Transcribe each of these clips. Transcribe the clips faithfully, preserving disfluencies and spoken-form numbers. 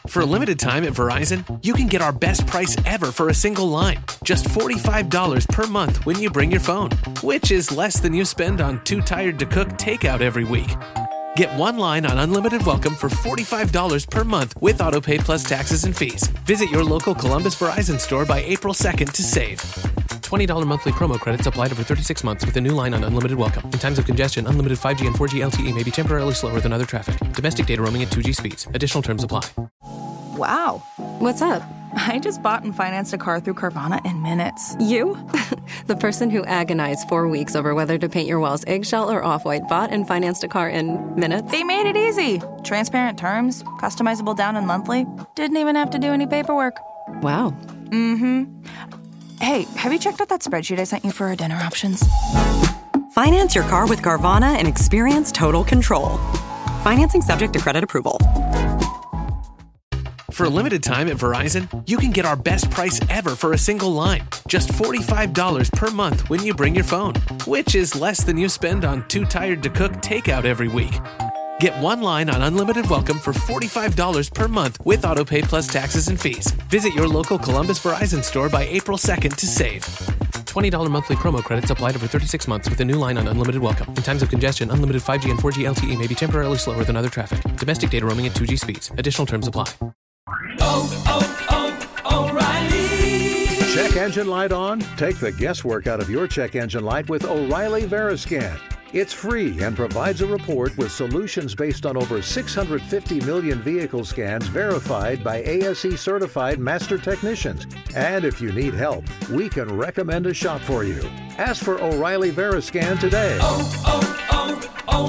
For a limited time at Verizon, you can get our best price ever for a single line. Just forty-five dollars per month when you bring your phone, which is less than you spend on Too Tired to Cook takeout every week. Get one line on Unlimited Welcome for forty-five dollars per month with AutoPay plus taxes and fees. Visit your local Columbus Verizon store by April second to save. twenty dollars monthly promo credits applied over thirty-six months with a new line on Unlimited Welcome. In times of congestion, unlimited five G and four G L T E may be temporarily slower than other traffic. Domestic data roaming at two G speeds. Additional terms apply. Wow. What's up? I just bought and financed a car through Carvana in minutes. You? The person who agonized four weeks over whether to paint your walls eggshell or off-white bought and financed a car in minutes? They made it easy. Transparent terms, customizable down and monthly. Didn't even have to do any paperwork. Wow. Mm-hmm. Hey, have you checked out that spreadsheet I sent you for our dinner options? Finance your car with Carvana and experience total control. Financing subject to credit approval. For a limited time at Verizon, you can get our best price ever for a single line. Just forty-five dollars per month when you bring your phone, which is less than you spend on Too Tired to Cook takeout every week. Get one line on Unlimited Welcome for forty-five dollars per month with AutoPay plus taxes and fees. Visit your local Columbus Verizon store by April second to save. twenty dollars monthly promo credits applied over thirty-six months with a new line on Unlimited Welcome. In times of congestion, unlimited five G and four G L T E may be temporarily slower than other traffic. Domestic data roaming at two G speeds. Additional terms apply. Oh, oh, O'Reilly. Check engine light on? Take the guesswork out of your check engine light with O'Reilly Veriscan. It's free and provides a report with solutions based on over six hundred fifty million vehicle scans verified by A S E certified master technicians. And if you need help, we can recommend a shop for you. Ask for O'Reilly Veriscan today. Oh,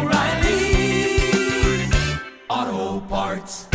oh, oh, O'Reilly Auto Parts.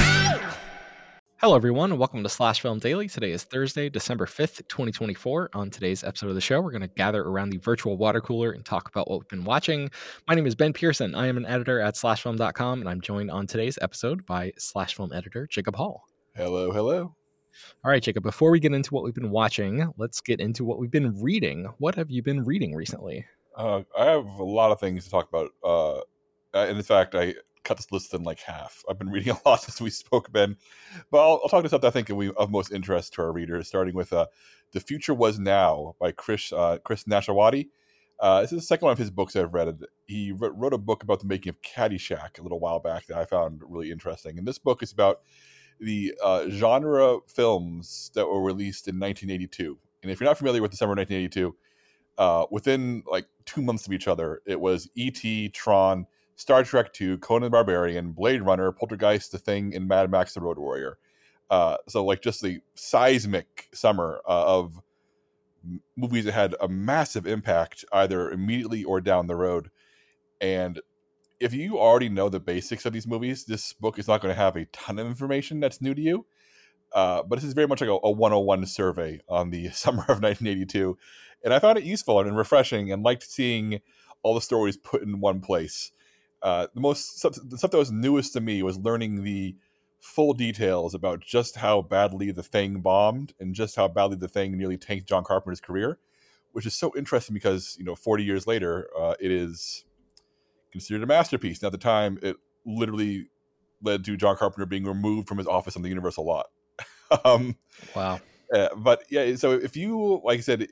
Hello, everyone, and welcome to Slash Film Daily. Today is Thursday, December fifth, twenty twenty-four. On today's episode of the show, we're going to gather around the virtual water cooler and talk about what we've been watching. My name is Ben Pearson. I am an editor at slash film dot com, and I'm joined on today's episode by Slash Film editor Jacob Hall. Hello, hello. All right, Jacob, before we get into what we've been watching, let's get into what we've been reading. What have you been reading recently? Uh, I have a lot of things to talk about. Uh, and in fact, I cut this list in like half. I've been reading a lot since we spoke, Ben. But I'll, I'll talk to stuff that I think we of most interest to our readers, starting with uh, The Future Was Now by Chris uh, Chris Nashawaty. Uh, this is the second one of his books I've read. He wrote a book about the making of Caddyshack a little while back that I found really interesting. And this book is about the uh, genre films that were released in nineteen eighty-two. And if you're not familiar with the summer of nineteen eighty-two, uh, within like two months of each other, it was E T, Tron, Star Trek two, Conan the Barbarian, Blade Runner, Poltergeist, The Thing, and Mad Max The Road Warrior. Uh, so like just the seismic summer uh, of m- movies that had a massive impact either immediately or down the road. And if you already know the basics of these movies, this book is not going to have a ton of information that's new to you. Uh, but this is very much like a, a one oh one survey on the summer of nineteen eighty-two. And I found it useful and refreshing and liked seeing all the stories put in one place. Uh, the most the stuff that was newest to me was learning the full details about just how badly The Thing bombed and just how badly The Thing nearly tanked John Carpenter's career, which is so interesting because, you know, forty years later, uh, it is considered a masterpiece. And at the time, it literally led to John Carpenter being removed from his office on the Universal lot. um, Wow. Uh, but yeah, so if you, like I said,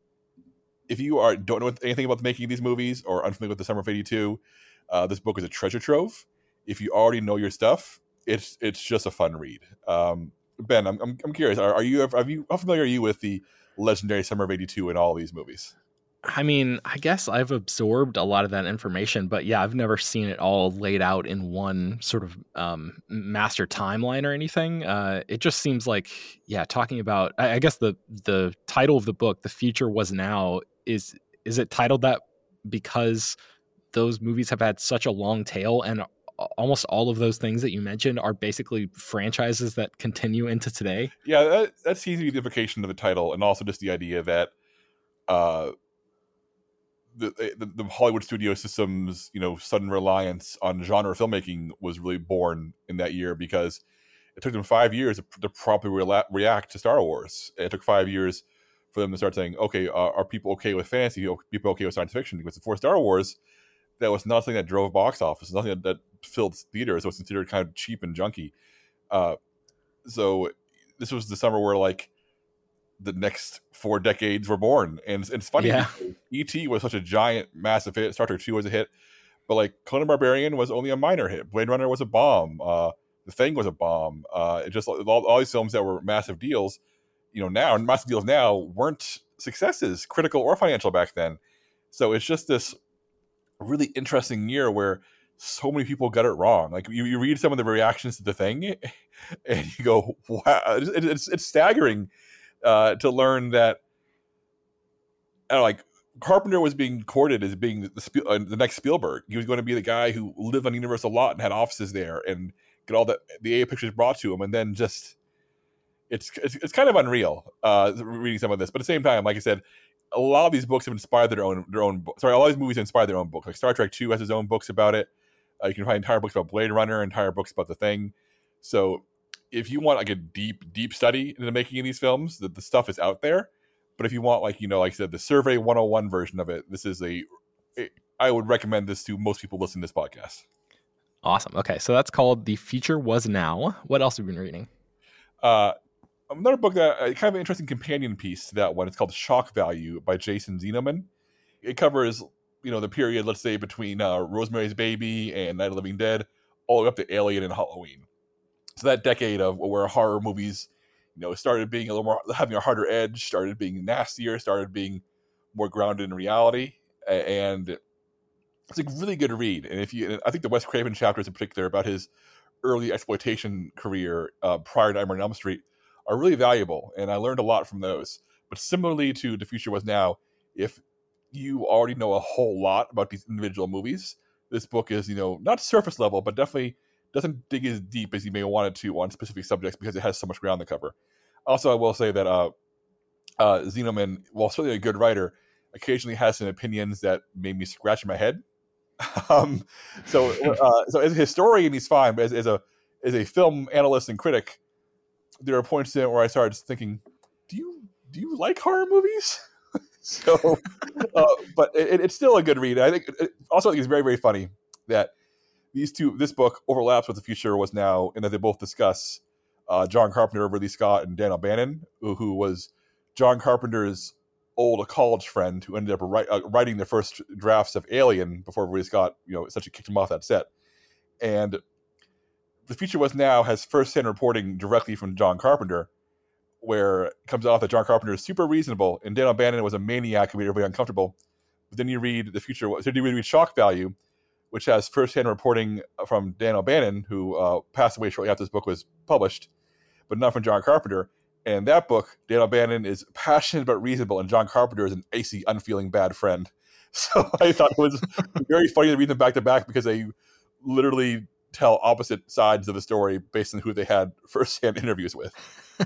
if you are don't know anything about the making of these movies or unfamiliar with the summer of eighty-two, Uh, this book is a treasure trove. If you already know your stuff, it's it's just a fun read. Um, Ben, I'm I'm, I'm curious. Are, are you are you how familiar are you with the legendary summer of eighty-two in all these movies? I mean, I guess I've absorbed a lot of that information, but yeah, I've never seen it all laid out in one sort of um, master timeline or anything. Uh, it just seems like, yeah, talking about. I, I guess the the title of the book, "The Future Was Now," is is it titled that because those movies have had such a long tail, and almost all of those things that you mentioned are basically franchises that continue into today? Yeah, that, that seems to be the implication of the title, and also just the idea that uh, the, the the Hollywood studio system's, you know, sudden reliance on genre filmmaking was really born in that year, because it took them five years to, to properly rela- react to Star Wars. It took five years for them to start saying, okay, uh, are people okay with fantasy? Are people okay with science fiction? Because before Star Wars, that was nothing that drove box office, nothing that, that filled theaters. It was considered kind of cheap and junky. Uh, so this was the summer where like the next four decades were born, and, and it's funny. Yeah. E T was such a giant, massive hit. Star Trek two was a hit, but like Conan Barbarian was only a minor hit. Blade Runner was a bomb. Uh, The Thing was a bomb. Uh, it just all, all these films that were massive deals, you know, now massive deals now weren't successes, critical or financial back then. So it's just this really interesting year where so many people got it wrong. Like you, you read some of the reactions to The Thing, and you go, "Wow!" It's it's, it's staggering uh, to learn that. I don't know, like Carpenter was being courted as being the, the, uh, the next Spielberg. He was going to be the guy who lived on Universal lot and had offices there and get all the the A pictures brought to him, and then just it's it's, it's kind of unreal uh, reading some of this. But at the same time, like I said, a lot of these books have inspired their own their own. Sorry, a lot of these movies have inspired their own books. Like Star Trek two has its own books about it. Uh, you can find entire books about Blade Runner, entire books about The Thing. So if you want like a deep deep study into the making of these films, the, the stuff is out there. But if you want, like, you know, like I said, the Survey one oh one version of it, this is a, I would recommend this to most people listening to this podcast. Awesome. Okay, so that's called The Future Was Now. What else have you been reading? Uh, another book that, uh, kind of an interesting companion piece to that one, it's called Shock Value by Jason Zinoman. It covers, you know, the period, let's say, between uh, Rosemary's Baby and Night of the Living Dead, all the way up to Alien and Halloween. So that decade of where horror movies, you know, started being a little more, having a harder edge, started being nastier, started being more grounded in reality. And it's a really good read. And if you, I think the Wes Craven chapters in particular about his early exploitation career uh, prior to Nightmare on Elm Street are really valuable. And I learned a lot from those. But similarly to The Future Was Now, if you already know a whole lot about these individual movies, this book is, you know, not surface level, but definitely doesn't dig as deep as you may want it to on specific subjects because it has so much ground to cover. Also, I will say that uh, uh, Zinoman, while certainly a good writer, occasionally has some opinions that made me scratch my head. um, so, uh, so as a historian, he's fine, but as, as a as a film analyst and critic, there are points in it where I started thinking, "Do you do you like horror movies?" so, uh, but it, it's still a good read. I think it, also I think it's very very funny that these two, this book overlaps with The Future Was Now, and that they both discuss uh, John Carpenter, Ridley Scott, and Dan O'Bannon, who, who was John Carpenter's old college friend who ended up write, uh, writing the first drafts of Alien before Ridley Scott, you know, essentially kicked him off that set. And The Future Was Now has first-hand reporting directly from John Carpenter, where it comes off that John Carpenter is super reasonable, and Dan O'Bannon was a maniac who made everybody uncomfortable. But then you read The Future, so you read Shock Value, which has first-hand reporting from Dan O'Bannon, who uh, passed away shortly after this book was published, but not from John Carpenter. And in that book, Dan O'Bannon is passionate but reasonable, and John Carpenter is an icy, unfeeling bad friend. So I thought it was very funny to read them back-to-back because they literally tell opposite sides of the story based on who they had first-hand interviews with.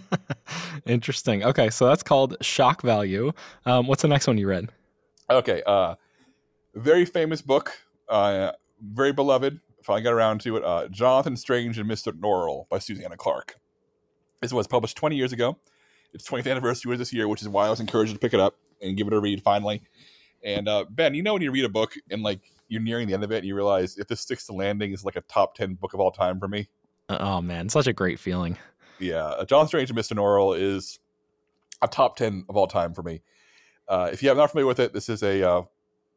Interesting. Okay, so that's called Shock Value. Um, what's the next one you read? Okay, uh, very famous book. Uh, very beloved, if I got around to it, uh, Jonathan Strange and Mister Norrell by Susanna Clarke. This was published twenty years ago. Its twentieth anniversary was this year, which is why I was encouraged to pick it up and give it a read finally. And uh, Ben, you know when you read a book and like you're nearing the end of it and you realize if this sticks to landing, it's like a top ten book of all time for me. Oh man, such a great feeling. Yeah, uh, Jonathan Strange and Mister Norrell is a top ten of all time for me. Uh, if you are not familiar with it, this is a uh,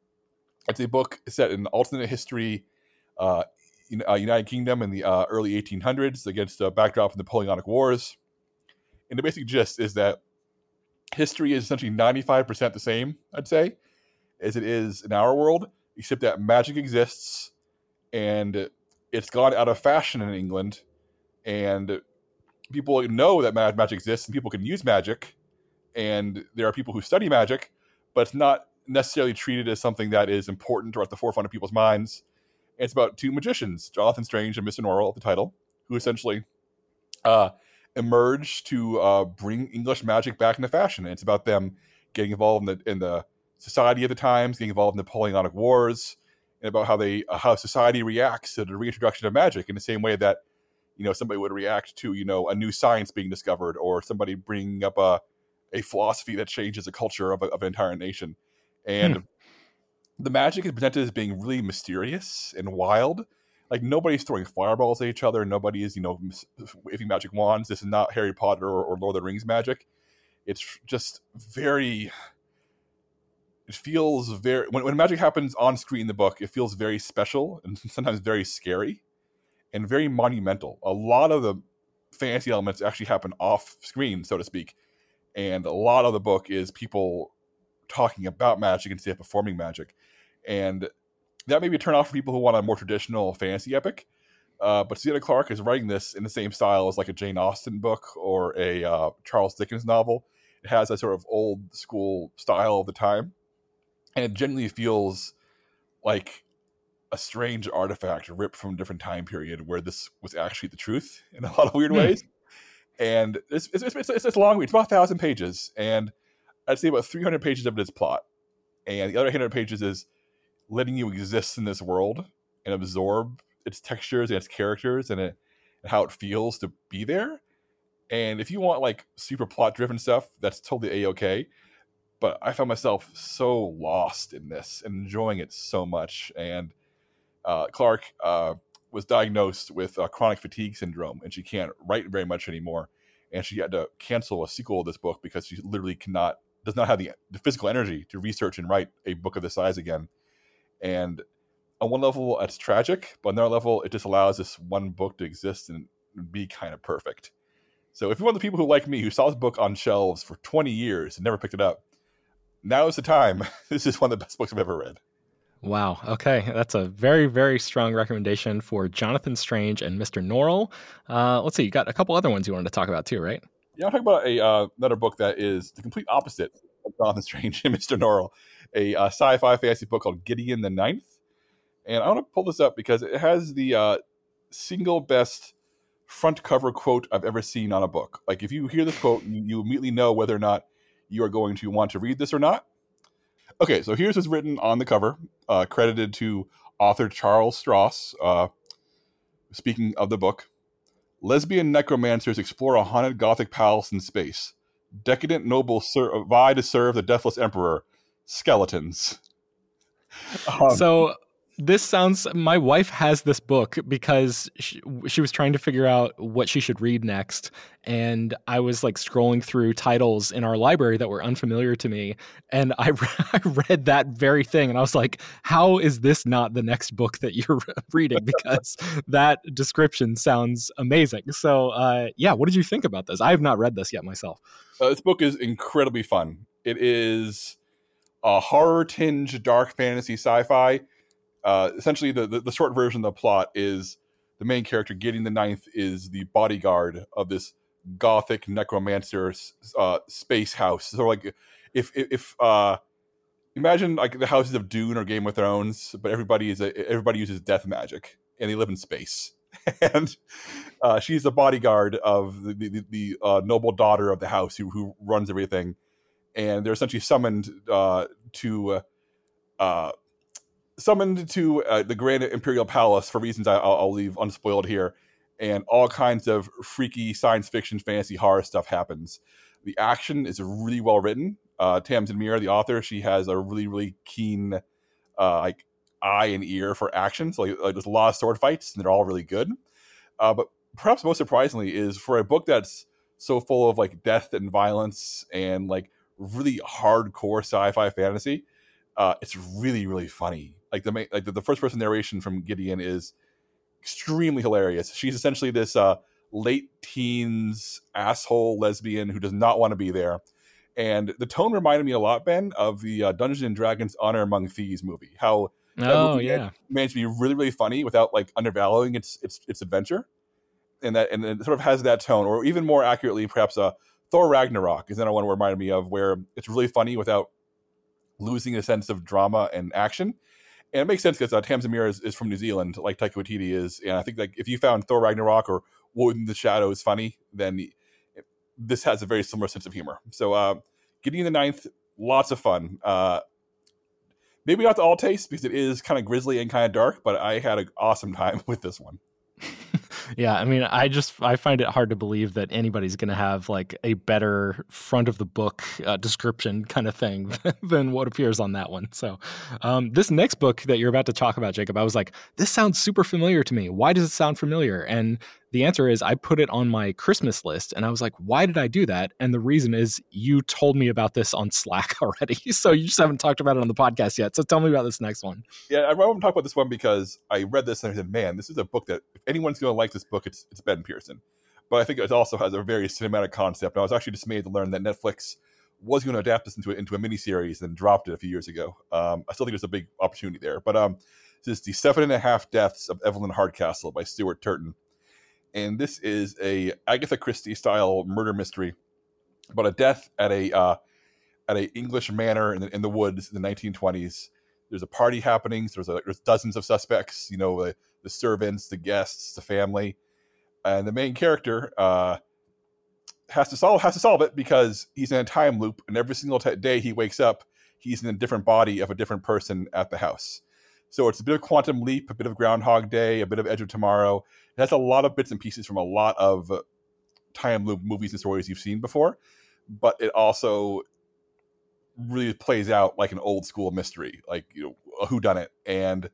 it's a book set in alternate history, uh, in, uh, United Kingdom in the uh, early eighteen hundreds against a backdrop of the Napoleonic Wars. And the basic gist is that history is essentially ninety-five percent the same, I'd say, as it is in our world, except that magic exists and it's gone out of fashion in England. And people know that magic exists and people can use magic. And there are people who study magic, but it's not necessarily treated as something that is important or at the forefront of people's minds. And it's about two magicians, Jonathan Strange and Mister Norrell, the title, who essentially uh, emerge to uh, bring English magic back into fashion. And it's about them getting involved in the, in the society of the times, getting involved in the Napoleonic Wars, and about how they uh, how society reacts to the reintroduction of magic in the same way that, you know, somebody would react to, you know, a new science being discovered or somebody bringing up a a philosophy that changes the culture of, a, of an entire nation. And hmm. the magic is presented as being really mysterious and wild. Like, nobody's throwing fireballs at each other. Nobody is, you know, waving magic wands. This is not Harry Potter or, or Lord of the Rings magic. It's just very... It feels very... When, when magic happens on screen in the book, it feels very special and sometimes very scary and very monumental. A lot of the fantasy elements actually happen off screen, so to speak. And a lot of the book is people talking about magic instead of performing magic. And that may be a turn off for people who want a more traditional fantasy epic. Uh, but Susanna Clarke is writing this in the same style as like a Jane Austen book or a uh, Charles Dickens novel. It has a sort of old school style of the time. And it genuinely feels like a strange artifact ripped from a different time period where this was actually the truth in a lot of weird ways. And it's, it's, it's, it's, it's a long read. It's about a thousand pages. And I'd say about three hundred pages of it is plot. And the other one hundred pages is letting you exist in this world and absorb its textures and its characters and, it, and how it feels to be there. And if you want like super plot driven stuff, that's totally a-okay. But I found myself so lost in this and enjoying it so much. And uh, Clarke uh, was diagnosed with uh, chronic fatigue syndrome, and she can't write very much anymore. And she had to cancel a sequel of this book because she literally cannot, does not have the, the physical energy to research and write a book of this size again. And on one level, it's tragic, but on another level, it just allows this one book to exist and be kind of perfect. So if you're one of the people who, like me, who saw this book on shelves for twenty years and never picked it up, now is the time. This is one of the best books I've ever read. Wow. Okay. That's a very, very strong recommendation for Jonathan Strange and Mister Norrell. Uh, let's see. You got a couple other ones you wanted to talk about too, right? Yeah, I'll talk about a, uh, another book that is the complete opposite of Jonathan Strange and Mister Norrell. A uh, sci-fi fantasy book called Gideon the Ninth. And I want to pull this up because it has the uh, single best front cover quote I've ever seen on a book. Like, if you hear this quote, you, you immediately know whether or not you are going to want to read this or not. Okay, so here's what's written on the cover, uh, credited to author Charles Stross. Uh, speaking of the book, lesbian necromancers explore a haunted Gothic palace in space. Decadent nobles ser- vie to serve the deathless emperor. Skeletons. Um, so this sounds, my wife has this book because she, she was trying to figure out what she should read next. And I was like scrolling through titles in our library that were unfamiliar to me. And I, re- I read that very thing. And I was like, how is this not the next book that you're reading? Because that description sounds amazing. So uh, yeah, what did you think about this? I have not read this yet myself. Uh, this book is incredibly fun. It is a horror tinge, dark fantasy sci-fi. Uh, essentially, the, the, the short version of the plot is the main character, Gideon the Ninth, is the bodyguard of this Gothic necromancer uh, space house. So, like, if if uh, imagine like the houses of Dune or Game of Thrones, but everybody is a, everybody uses death magic and they live in space. And uh, she's the bodyguard of the the, the uh, noble daughter of the house who who runs everything. And they're essentially summoned uh, to uh, uh, summoned to uh, the Grand Imperial Palace for reasons I, I'll, I'll leave unspoiled here. And all kinds of freaky science fiction, fantasy, horror stuff happens. The action is really well written. Uh, Tamsin Muir, the author, she has a really, really keen uh, like eye and ear for action. So like, like, there's a lot of sword fights, and they're all really good. Uh, but perhaps most surprisingly is for a book that's so full of like death and violence and like really hardcore sci-fi fantasy, uh, it's really, really funny. Like the main, like the, the first person narration from Gideon is extremely hilarious. She's essentially this uh, late teens asshole lesbian who does not want to be there. And the tone reminded me a lot, Ben, of the uh, Dungeons and Dragons Honor Among Thieves movie. How that oh movie yeah managed to be really, really funny without like undervaluing its its its adventure, and that and it sort of has that tone. Or even more accurately, perhaps uh, Thor Ragnarok is another one that reminded me of, where it's really funny without losing a sense of drama and action. And it makes sense because uh, Tamsin Muir is, is from New Zealand, like Taika Waititi is. And I think like if you found Thor Ragnarok or Wood in the Shadows funny, then it, this has a very similar sense of humor. So uh, Gideon the Ninth, lots of fun. Uh, maybe not to all taste because it is kind of grisly and kind of dark, but I had an awesome time with this one. Yeah, I mean, I just I find it hard to believe that anybody's going to have like a better front of the book uh, description kind of thing than what appears on that one. So, um, this next book that you're about to talk about, Jacob, I was like, this sounds super familiar to me. Why does it sound familiar? And the answer is I put it on my Christmas list, and I was like, why did I do that? And the reason is you told me about this on Slack already, so you just haven't talked about it on the podcast yet. So tell me about this next one. Yeah, I want to talk about this one because I read this and I said, man, this is a book that if anyone's going to like this book, it's it's Ben Pearson. But I think it also has a very cinematic concept. And I was actually dismayed to learn that Netflix was going to adapt this into a, into a miniseries and dropped it a few years ago. Um, I still think there's a big opportunity there. But um, this is The Seven and a Half Deaths of Evelyn Hardcastle by Stuart Turton. And this is a Agatha Christie style murder mystery about a death at a uh, at a English manor in the, in the woods in the nineteen twenties. There's a party happening. So there's, a, there's dozens of suspects. You know, the, the servants, the guests, the family, and the main character uh, has to solve has to solve it because he's in a time loop, and every single t- day he wakes up, he's in a different body of a different person at the house. So it's a bit of Quantum Leap, a bit of Groundhog Day, a bit of Edge of Tomorrow. It has a lot of bits and pieces from a lot of time loop movies and stories you've seen before, but it also really plays out like an old school mystery, like, you know, a whodunit. And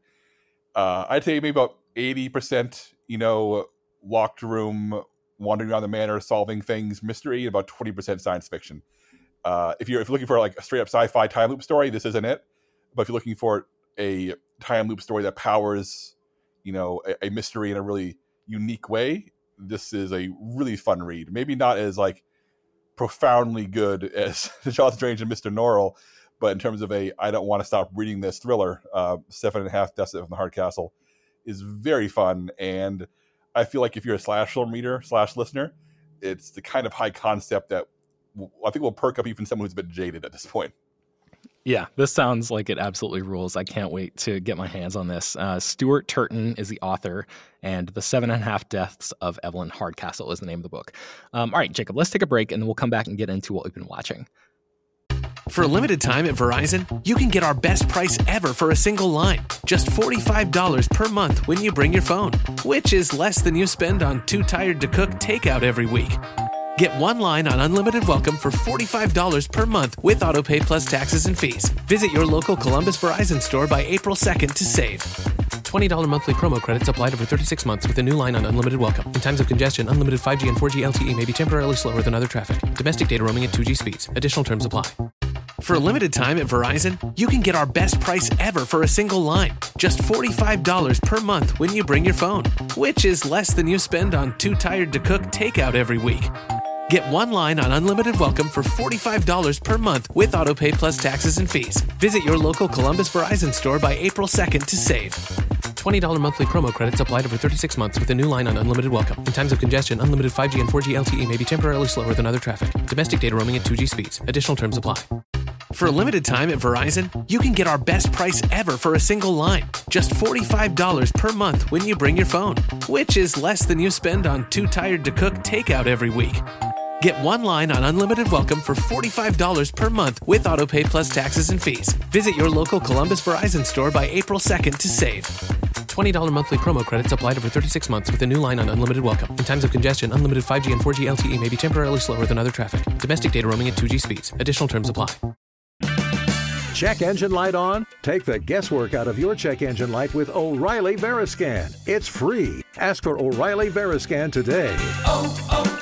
uh, I'd say maybe about eighty percent, you know, locked room, wandering around the manor, solving things, mystery, about twenty percent science fiction. Uh, if you're if you're looking for like a straight up sci-fi time loop story, this isn't it. But if you're looking for a time loop story that powers, you know, a, a mystery in a really unique way, this is a really fun read. Maybe not as like profoundly good as Jonathan Strange and Mister Norrell, but in terms of a I don't want to stop reading this thriller, uh, Seven and a Half Deaths of the Hardcastle is very fun. And I feel like if you're a slash film reader slash listener, it's the kind of high concept that I think will perk up even someone who's a bit jaded at this point. Yeah, this sounds like it absolutely rules. I can't wait to get my hands on this. Uh, Stuart Turton is the author, and The Seven and a Half Deaths of Evelyn Hardcastle is the name of the book. Um, all right, Jacob, let's take a break, and then we'll come back and get into what we've been watching. For a limited time at Verizon, you can get our best price ever for a single line. Just forty-five dollars per month when you bring your phone, which is less than you spend on Too Tired to Cook takeout every week. Get one line on Unlimited Welcome for forty-five dollars per month with AutoPay plus taxes and fees. Visit your local Columbus Verizon store by April second to save. twenty dollars monthly promo credits applied over thirty-six months with a new line on Unlimited Welcome. In times of congestion, unlimited five G and four G L T E may be temporarily slower than other traffic. Domestic data roaming at two G speeds. Additional terms apply. For a limited time at Verizon, you can get our best price ever for a single line. Just forty-five dollars per month when you bring your phone, which is less than you spend on Too Tired to Cook takeout every week. Get one line on Unlimited Welcome for forty-five dollars per month with AutoPay plus taxes and fees. Visit your local Columbus Verizon store by April second to save. twenty dollars monthly promo credits applied over thirty-six months with a new line on Unlimited Welcome. In times of congestion, unlimited five G and four G L T E may be temporarily slower than other traffic. Domestic data roaming at two G speeds. Additional terms apply. For a limited time at Verizon, you can get our best price ever for a single line. Just forty-five dollars per month when you bring your phone, which is less than you spend on Too Tired to Cook takeout every week. Get one line on Unlimited Welcome for forty-five dollars per month with AutoPay plus taxes and fees. Visit your local Columbus Verizon store by April second to save. twenty dollars monthly promo credits applied over thirty-six months with a new line on Unlimited Welcome. In times of congestion, unlimited five G and four G L T E may be temporarily slower than other traffic. Domestic data roaming at two G speeds. Additional terms apply. Check engine light on? Take the guesswork out of your check engine light with O'Reilly Veriscan. It's free. Ask for O'Reilly Veriscan today. Oh,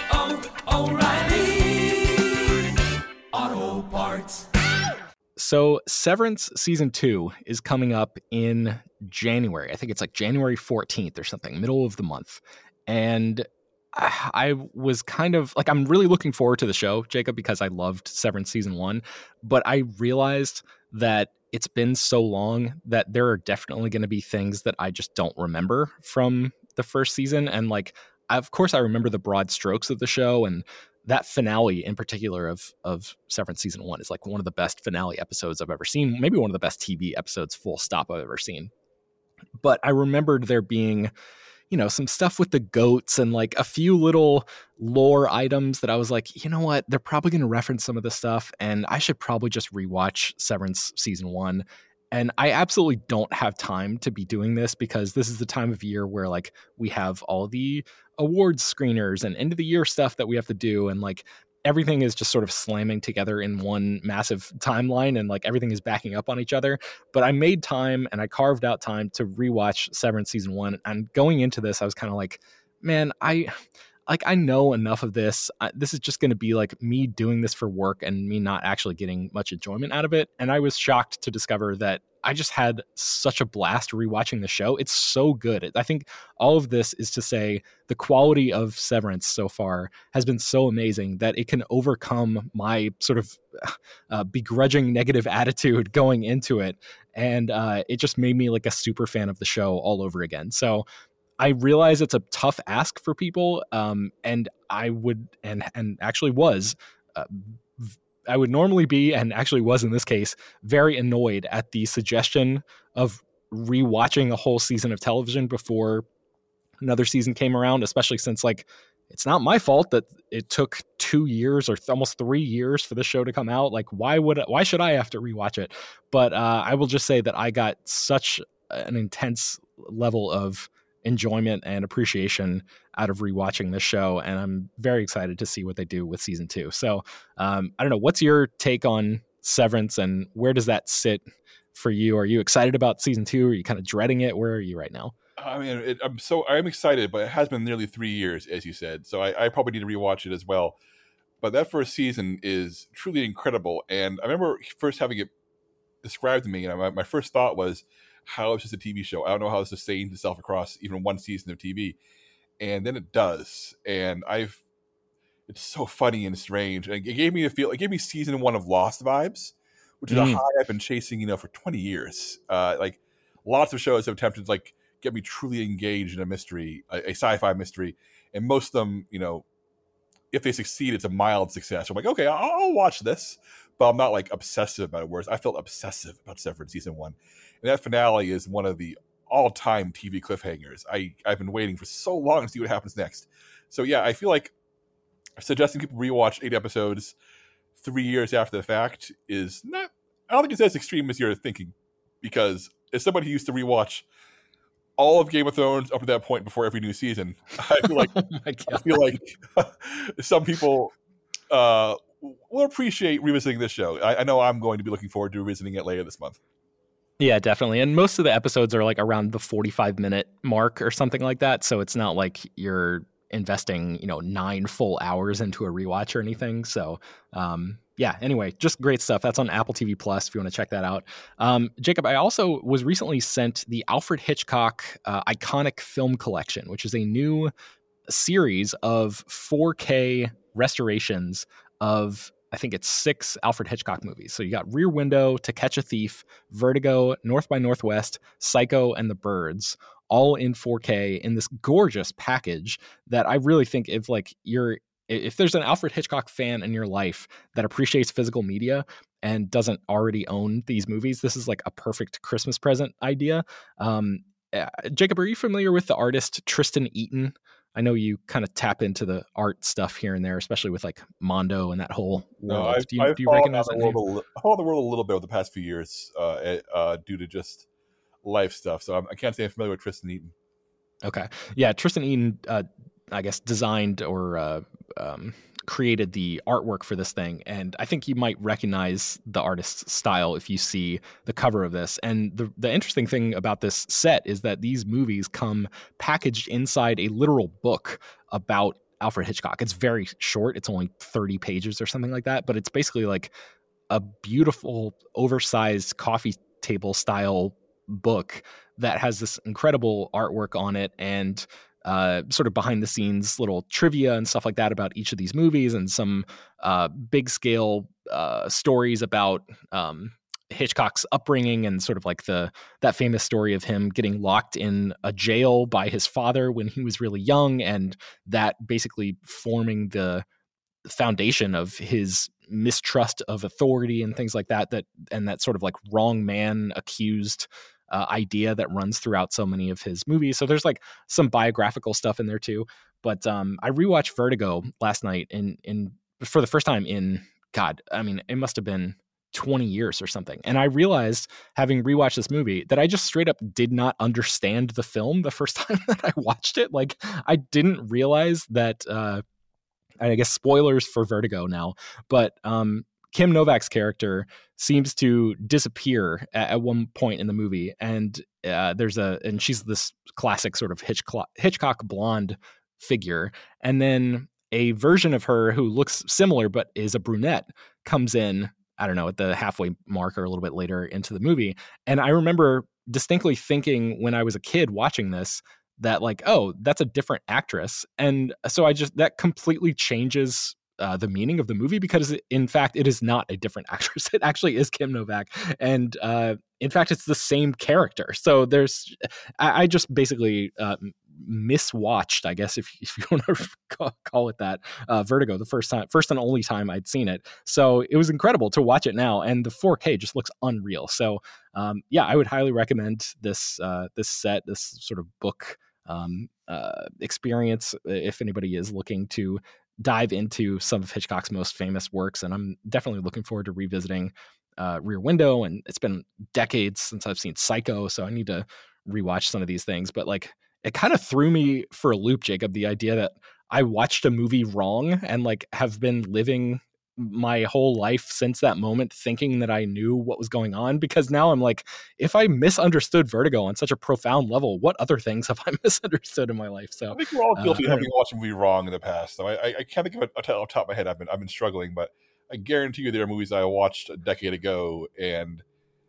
oh, oh, O'Reilly Auto Parts. So Severance Season two is coming up in January. I think it's like January fourteenth or something, middle of the month. And I was kind of like, I'm really looking forward to the show, Jacob, because I loved Severance Season one. But I realized that it's been so long that there are definitely going to be things that I just don't remember from the first season. And like, of course, I remember the broad strokes of the show, and that finale in particular of of Severance Season one is like one of the best finale episodes I've ever seen. Maybe one of the best T V episodes, full stop, I've ever seen. But I remembered there being, you know, some stuff with the goats and like a few little lore items that I was like, you know what, they're probably going to reference some of this stuff, and I should probably just rewatch Severance Season one. And I absolutely don't have time to be doing this because this is the time of year where like we have all the awards screeners and end of the year stuff that we have to do. And like everything is just sort of slamming together in one massive timeline and like everything is backing up on each other. But I made time and I carved out time to rewatch Severance season one. And going into this, I was kind of like, man, I like I know enough of this. I, this is just going to be like me doing this for work and me not actually getting much enjoyment out of it. And I was shocked to discover that I just had such a blast rewatching the show. It's so good. I think all of this is to say the quality of Severance so far has been so amazing that it can overcome my sort of uh, begrudging negative attitude going into it. And uh, it just made me like a super fan of the show all over again. So I realize it's a tough ask for people. Um, and I would, and, and actually was, uh, I would normally be, and actually was in this case, very annoyed at the suggestion of rewatching a whole season of television before another season came around, especially since like, it's not my fault that it took two years or th- almost three years for the show to come out. Like, why would, why should I have to rewatch it? But uh, I will just say that I got such an intense level of enjoyment and appreciation out of rewatching this show, and I'm very excited to see what they do with season two. So um, I don't know, what's your take on Severance and where does that sit for you? Are you excited about season two? Are you kind of dreading it? Where are you right now? I mean, it, I'm so I'm excited, but it has been nearly three years, as you said. So I, I probably need to rewatch it as well. But that first season is truly incredible, and I remember first having it described to me, and my, my first thought was, how it's just a T V show. I don't know how it sustains itself across even one season of T V. And then it does. And I've, it's so funny and strange. And it gave me a feel, it gave me season one of Lost vibes, which is mm. a high I've been chasing, you know, for twenty years. Uh, like lots of shows have attempted to like get me truly engaged in a mystery, a, a sci-fi mystery. And most of them, you know, if they succeed, it's a mild success. I'm like, okay, I'll, I'll watch this, but I'm not like obsessive about it. Whereas I felt obsessive about Severance season one. And that finale is one of the all-time T V cliffhangers. I, I've been waiting for so long to see what happens next. So yeah, I feel like suggesting people rewatch eight episodes three years after the fact is not, I don't think it's as extreme as you're thinking, because as somebody who used to rewatch all of Game of Thrones up to that point before every new season, I feel like, oh I feel like some people uh, will appreciate revisiting this show. I, I know I'm going to be looking forward to revisiting it later this month. Yeah, definitely. And most of the episodes are like around the forty-five minute mark or something like that. So it's not like you're investing, you know, nine full hours into a rewatch or anything. So um, yeah, anyway, just great stuff. That's on Apple T V Plus if you want to check that out. Um, Jacob, I also was recently sent the Alfred Hitchcock uh, Iconic Film Collection, which is a new series of four K restorations of, I think it's six Alfred Hitchcock movies. So you got Rear Window, To Catch a Thief, Vertigo, North by Northwest, Psycho, and The Birds, all in four K in this gorgeous package that I really think if like you're, if there's an Alfred Hitchcock fan in your life that appreciates physical media and doesn't already own these movies, this is like a perfect Christmas present idea. Um, uh, Jacob, are you familiar with the artist Tristan Eaton? I know you kind of tap into the art stuff here and there, especially with like Mondo and that whole world. No, I've, do you, I've do you recognize that name? World a, I followed the world a little bit over the past few years uh, uh, due to just life stuff. So I'm, I can't say I'm familiar with Tristan Eaton. Okay. Yeah, Tristan Eaton, uh, I guess, designed or uh, um, created the artwork for this thing. And I think you might recognize the artist's style if you see the cover of this. And the, the interesting thing about this set is that these movies come packaged inside a literal book about Alfred Hitchcock. It's very short. It's only thirty pages or something like that. But it's basically like a beautiful, oversized coffee table style book that has this incredible artwork on it and Uh, sort of behind the scenes little trivia and stuff like that about each of these movies, and some uh, big scale uh, stories about um, Hitchcock's upbringing and sort of like the that famous story of him getting locked in a jail by his father when he was really young, and that basically forming the foundation of his mistrust of authority and things like that. That and that sort of like wrong man accused Uh, idea that runs throughout so many of his movies. So there's like some biographical stuff in there too. But um, I rewatched Vertigo last night in in for the first time in God. I mean, it must have been twenty years or something. And I realized, having rewatched this movie, that I just straight up did not understand the film the first time that I watched it. Like, I didn't realize that, uh, I guess spoilers for Vertigo now, but um, Kim Novak's character seems to disappear at, at one point in the movie. And uh, there's a, and she's this classic sort of Hitchcock, Hitchcock blonde figure. And then a version of her who looks similar, but is a brunette, comes in, I don't know, at the halfway mark or a little bit later into the movie. And I remember distinctly thinking when I was a kid watching this, that like, oh, that's a different actress. And so I just, that completely changes uh, the meaning of the movie, because it, in fact, it is not a different actress. It actually is Kim Novak. And uh, in fact, it's the same character. So there's, I, I just basically uh, miswatched, I guess, if, if you want to call, call it that, uh, Vertigo, the first time, first and only time I'd seen it. So it was incredible to watch it now. And the four K just looks unreal. So um, yeah, I would highly recommend this, uh, this set, this sort of book um, uh, experience, if anybody is looking to dive into some of Hitchcock's most famous works. And I'm definitely looking forward to revisiting uh, Rear Window. And it's been decades since I've seen Psycho, so I need to rewatch some of these things. But like, it kind of threw me for a loop, Jacob, the idea that I watched a movie wrong and like have been living my whole life since that moment thinking that I knew what was going on, because now I'm like, if I misunderstood Vertigo on such a profound level, what other things have I misunderstood in my life? So I think we're all guilty uh, of having watched a movie wrong in the past. So I, I, I can't think of it off the top of my head. I've been I've been struggling, but I guarantee you there are movies I watched a decade ago and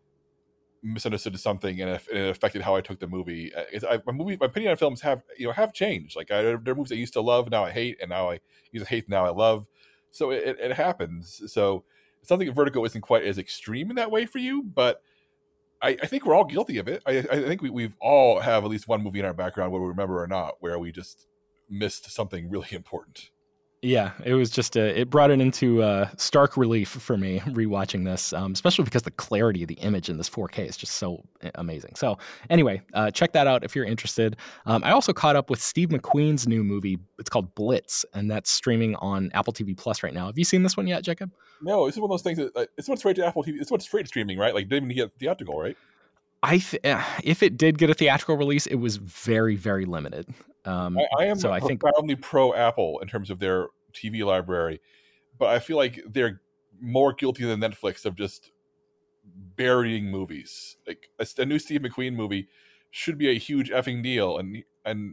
misunderstood something, and it, and it affected how I took the movie. It's, I, my movie, my opinion on films have you know have changed. Like I, there are movies I used to love, now I hate, and now I used to hate, now I love. So it, it happens. So it sounds like Vertigo isn't quite as extreme in that way for you, but I, I think we're all guilty of it. I, I think we, we've all have at least one movie in our background, whether we remember or not, where we just missed something really important. Yeah, it was just a, it brought it into uh, stark relief for me rewatching this, um, especially because the clarity of the image in this four K is just so amazing. So anyway, uh, check that out if you're interested. Um, I also caught up with Steve McQueen's new movie. It's called Blitz, and that's streaming on Apple T V Plus right now. Have you seen this one yet, Jacob? No, this is one of those things that uh, it's what's straight to Apple T V. It's what's straight to streaming, right? Like didn't even get theatrical, right? I th- if it did get a theatrical release, it was very, very limited. Um, I, I am so I think profoundly pro Apple in terms of their T V library, but I feel like they're more guilty than Netflix of just burying movies. Like a, a new Steve McQueen movie should be a huge effing deal, and and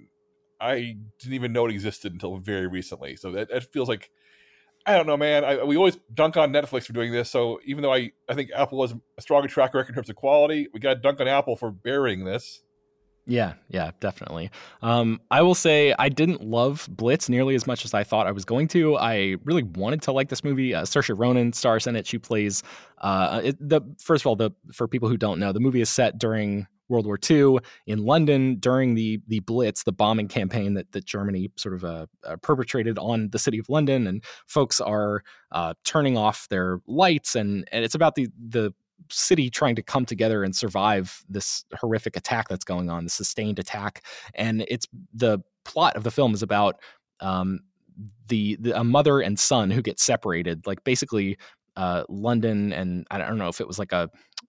I didn't even know it existed until very recently. So that, that feels like, I don't know, man. I, we always dunk on Netflix for doing this. So even though I, I think Apple has a stronger track record in terms of quality, we got to dunk on Apple for burying this. Yeah, yeah, definitely. Um, I will say I didn't love Blitz nearly as much as I thought I was going to. I really wanted to like this movie. Uh, Saoirse Ronan stars in it. She plays uh, it, the first of all, the for people who don't know, the movie is set during World War Two in London during the the Blitz, the bombing campaign that that Germany sort of uh, uh, perpetrated on the city of London, and folks are uh, turning off their lights, and and it's about the the city trying to come together and survive this horrific attack that's going on, the sustained attack. And it's the plot of the film is about um, the, the a mother and son who get separated. Like basically, uh, London, and I don't know if it was like a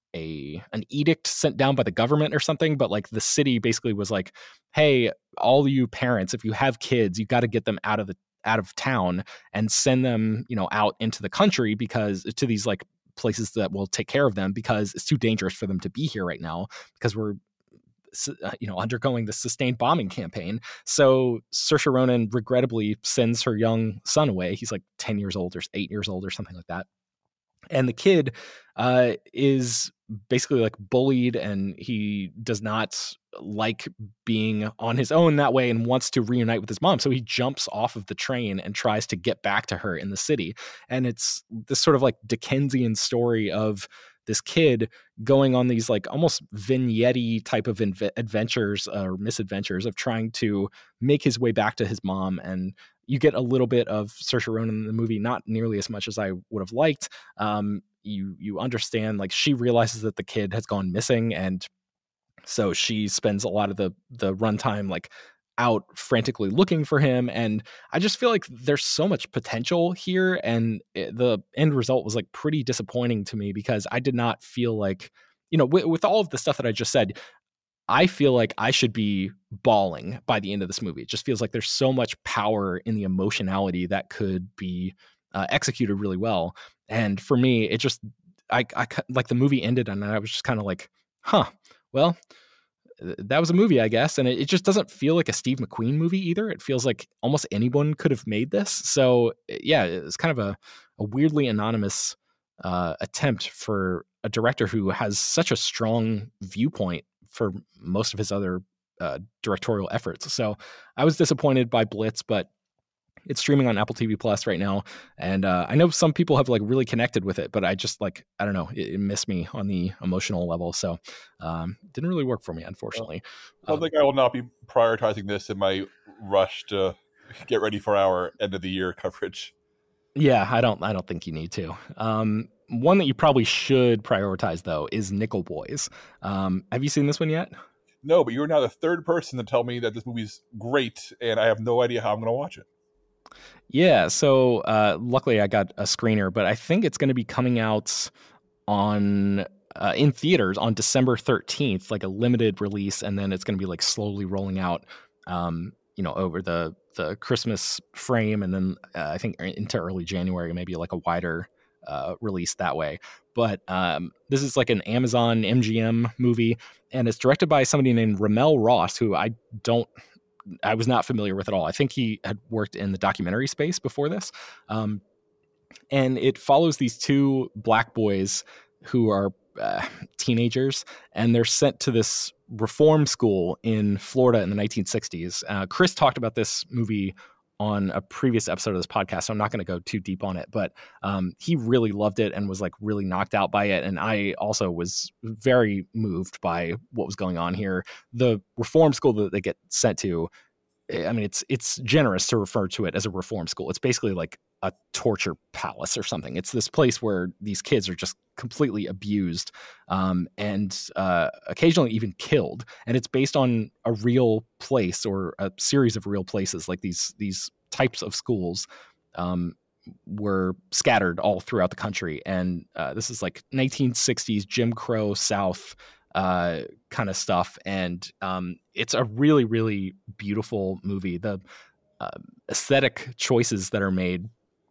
a an edict sent down by the government or something, but like the city basically was like, hey, all you parents, if you have kids, you got to get them out of the out of town and send them, you know, out into the country, because to these like places that will take care of them, because it's too dangerous for them to be here right now because we're, you know, undergoing this sustained bombing campaign. So Saoirse Ronan regrettably sends her young son away. He's like ten years old or eight years old or something like that. And the kid uh, is basically like bullied, and he does not like being on his own that way and wants to reunite with his mom. So he jumps off of the train and tries to get back to her in the city. And it's this sort of like Dickensian story of this kid going on these like almost vignette type of inv- adventures or uh, misadventures of trying to make his way back to his mom. And you get a little bit of Saoirse Ronan in the movie, not nearly as much as I would have liked. Um, you you understand, like, she realizes that the kid has gone missing, and so she spends a lot of the the runtime like out frantically looking for him. And I just feel like there's so much potential here. And it, the end result was like pretty disappointing to me because I did not feel like, you know, with, with all of the stuff that I just said, I feel like I should be bawling by the end of this movie. It just feels like there's so much power in the emotionality that could be uh, executed really well. And for me, it just, I, I like the movie ended and I was just kind of like, huh, well, that was a movie, I guess. And it, it just doesn't feel like a Steve McQueen movie either. It feels like almost anyone could have made this. So yeah, it's kind of a, a weirdly anonymous uh, attempt for a director who has such a strong viewpoint for most of his other uh, directorial efforts. So I was disappointed by Blitz, but it's streaming on Apple T V Plus right now. And uh, I know some people have like really connected with it, but I just like, I don't know, it, it missed me on the emotional level. So um, didn't really work for me, unfortunately. I don't um, think I will not be prioritizing this in my rush to get ready for our end of the year coverage. Yeah, I don't, I don't think you need to. Um, one that you probably should prioritize though is Nickel Boys. Um, have you seen this one yet? No, but you're now the third person to tell me that this movie's great, and I have no idea how I'm going to watch it. Yeah, so uh, luckily I got a screener, but I think it's going to be coming out on uh, in theaters on December thirteenth, like a limited release, and then it's going to be like slowly rolling out, um, you know, over the the Christmas frame, and then uh, I think into early January, maybe like a wider uh, release that way. But um, this is like an Amazon M G M movie, and it's directed by somebody named Ramel Ross, who I don't. I was not familiar with at all. I think he had worked in the documentary space before this. Um, and it follows these two black boys who are uh, teenagers, and they're sent to this reform school in Florida in the nineteen sixties. Uh, Chris talked about this movie on a previous episode of this podcast, so I'm not going to go too deep on it, but um, he really loved it and was like really knocked out by it. And I also was very moved by what was going on here. The reform school that they get sent to, I mean, it's it's generous to refer to it as a reform school. It's basically like a torture palace or something. It's this place where these kids are just completely abused um, and uh, occasionally even killed. And it's based on a real place or a series of real places. Like these these types of schools um, were scattered all throughout the country. And uh, this is like nineteen sixties Jim Crow South uh, kind of stuff. And um, it's a really, really beautiful movie. The uh, aesthetic choices that are made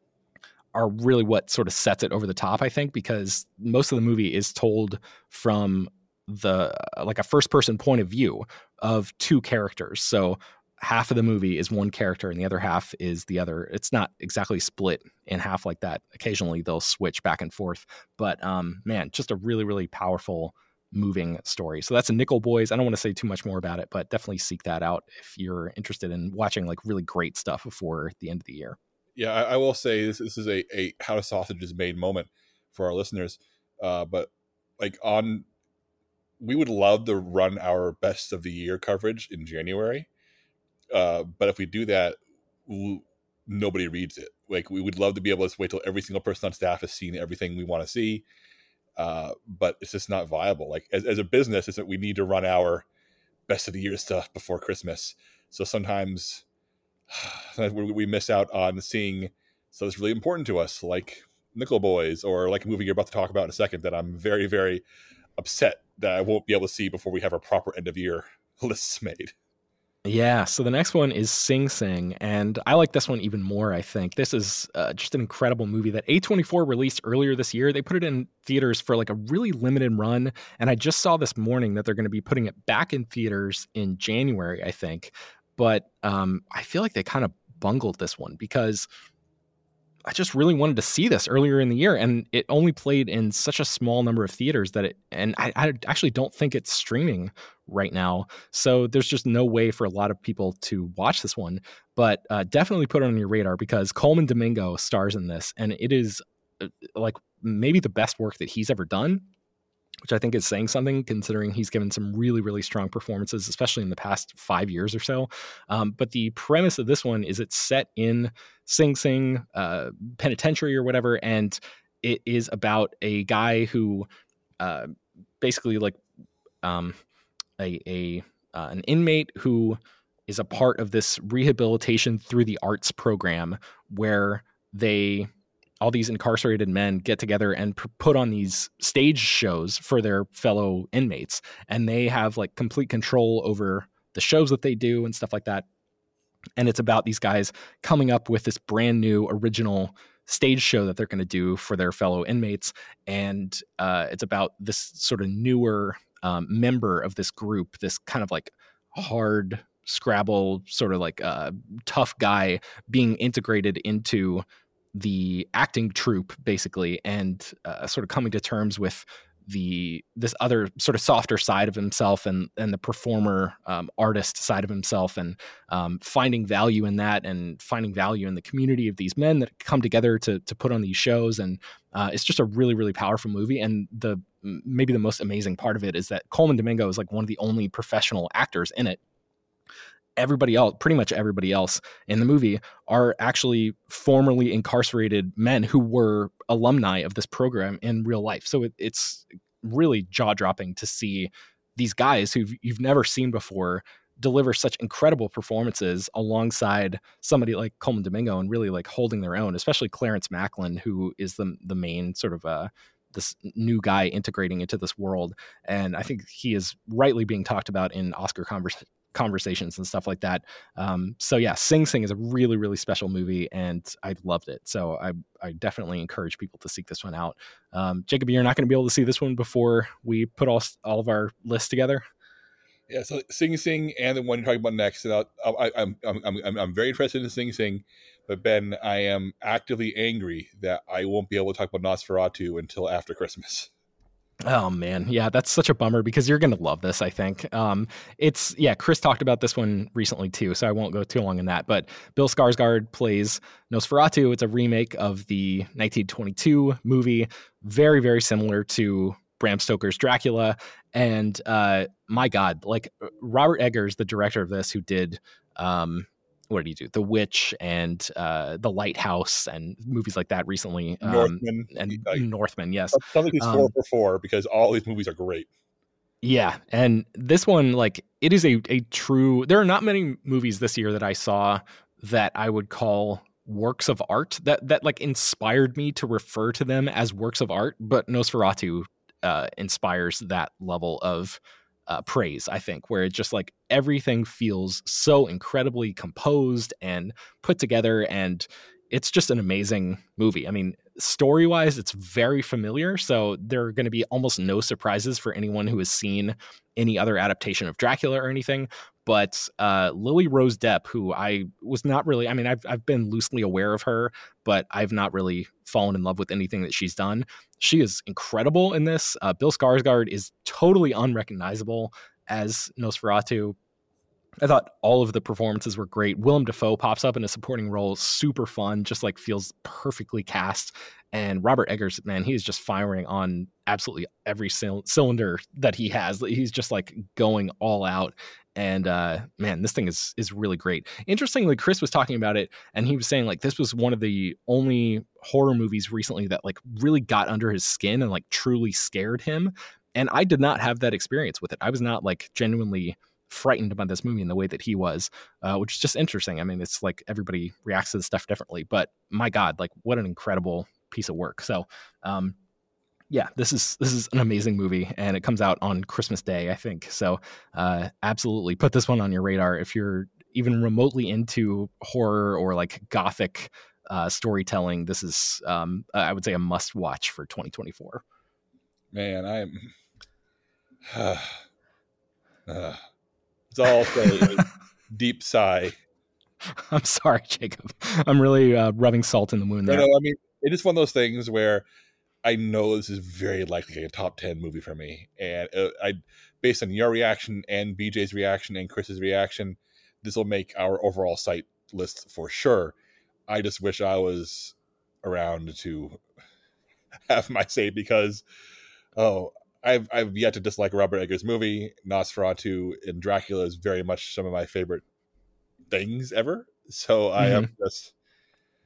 are really what sort of sets it over the top, I think, because most of the movie is told from the like a first person point of view of two characters. So half of the movie is one character and the other half is the other. It's not exactly split in half like that. Occasionally they'll switch back and forth, but um, man, just a really, really powerful moving story. So that's a Nickel Boys. I don't want to say too much more about it, but definitely seek that out if you're interested in watching like really great stuff before the end of the year. Yeah, I, I will say this, this is a, a How Sausage is Made moment for our listeners. Uh, but like on, we would love to run our best of the year coverage in January. Uh, but if we do that, we, nobody reads it. Like we would love to be able to wait till every single person on staff has seen everything we want to see. Uh, but it's just not viable. Like as, as a business, is that we need to run our best of the year stuff before Christmas. So sometimes we miss out on seeing stuff that's really important to us, like Nickel Boys, or like a movie you're about to talk about in a second that I'm very, very upset that I won't be able to see before we have our proper end of year lists made. Yeah, so the next one is Sing Sing, and I like this one even more, I think. This is uh, just an incredible movie that A twenty-four released earlier this year. They put it in theaters for like a really limited run, and I just saw this morning that they're going to be putting it back in theaters in January, I think. But um, I feel like they kind of bungled this one because I just really wanted to see this earlier in the year, and it only played in such a small number of theaters that it, and I, I actually don't think it's streaming right now. So there's just no way for a lot of people to watch this one, but uh, definitely put it on your radar because Coleman Domingo stars in this, and it is uh, like maybe the best work that he's ever done, which I think is saying something considering he's given some really, really strong performances, especially in the past five years or so. Um, but the premise of this one is it's set in Sing Sing uh, penitentiary or whatever, and it is about a guy who uh, basically like um, a, a uh, an inmate who is a part of this rehabilitation through the arts program where they, all these incarcerated men get together and p- put on these stage shows for their fellow inmates. And they have like complete control over the shows that they do and stuff like that. And it's about these guys coming up with this brand new original stage show that they're going to do for their fellow inmates. And uh, it's about this sort of newer um, member of this group, this kind of like hard Scrabble sort of like uh, tough guy being integrated into the acting troupe basically, and uh, sort of coming to terms with the this other sort of softer side of himself and and the performer um, artist side of himself, and um, finding value in that and finding value in the community of these men that come together to to put on these shows. And uh, it's just a really, really powerful movie. And the maybe the most amazing part of it is that Colman Domingo is like one of the only professional actors in it. Everybody else, pretty much everybody else in the movie are actually formerly incarcerated men who were alumni of this program in real life. So it, it's really jaw-dropping to see these guys who you've never seen before deliver such incredible performances alongside somebody like Colman Domingo and really like holding their own, especially Clarence Macklin, who is the the main sort of uh, this new guy integrating into this world. And I think he is rightly being talked about in Oscar conversations. conversations and stuff like that. Um, so yeah, Sing Sing is a really, really special movie and I loved it. So I, I definitely encourage people to seek this one out. Um, Jacob, you're not going to be able to see this one before we put all, all of our lists together. Yeah. So Sing Sing and the one you're talking about next, and I'll, I, I'm, I'm, I'm, I'm very interested in Sing Sing, but Ben, I am actively angry that I won't be able to talk about Nosferatu until after Christmas. Oh man. Yeah, that's such a bummer because you're going to love this, I think. Um, it's, yeah, Chris talked about this one recently too, so I won't go too long in that, but Bill Skarsgård plays Nosferatu. It's a remake of the nineteen twenty-two movie, very, very similar to Bram Stoker's Dracula. And uh, my God, like Robert Eggers, the director of this, who did, um, what did he do? The Witch and uh, The Lighthouse and movies like that recently. Um, Northman. And I, Northman, yes. Sounds like he's four um, for four because all these movies are great. Yeah. And this one, like, it is a, a true, there are not many movies this year that I saw that I would call works of art that, that like inspired me to refer to them as works of art, but Nosferatu uh, inspires that level of Uh, praise, I think, where it just like everything feels so incredibly composed and put together, and it's just an amazing movie. I mean, story wise, it's very familiar, so there are going to be almost no surprises for anyone who has seen any other adaptation of Dracula or anything. But uh, Lily Rose Depp, who I was not really, I mean, I've I've been loosely aware of her, but I've not really fallen in love with anything that she's done. She is incredible in this. Uh, Bill Skarsgård is totally unrecognizable as Nosferatu. I thought all of the performances were great. Willem Dafoe pops up in a supporting role, super fun, just like feels perfectly cast. And Robert Eggers, man, he is just firing on absolutely every c- cylinder that he has. He's just like going all out. And uh, man, this thing is is really great. Interestingly, Chris was talking about it, and he was saying like this was one of the only horror movies recently that like really got under his skin and like truly scared him. And I did not have that experience with it. I was not like genuinely frightened by this movie in the way that he was, uh, which is just interesting. I mean, it's like everybody reacts to this stuff differently, but my God, like what an incredible piece of work. So, um, yeah, this is this is an amazing movie, and it comes out on Christmas Day, I think. So, uh, absolutely put this one on your radar if you're even remotely into horror or like gothic uh, storytelling. This is, um, I would say, a must watch for twenty twenty-four. Man, I am. Uh, uh, it's all a deep sigh. I'm sorry, Jacob. I'm really uh, rubbing salt in the wound there. No, no, I mean, it is one of those things where I know this is very likely a top ten movie for me. And uh, I, based on your reaction and B J's reaction and Chris's reaction, this will make our overall site list for sure. I just wish I was around to have my say because, oh, I've I've yet to dislike a Robert Eggers movie. Nosferatu and Dracula is very much some of my favorite things ever. So I mm-hmm. am just,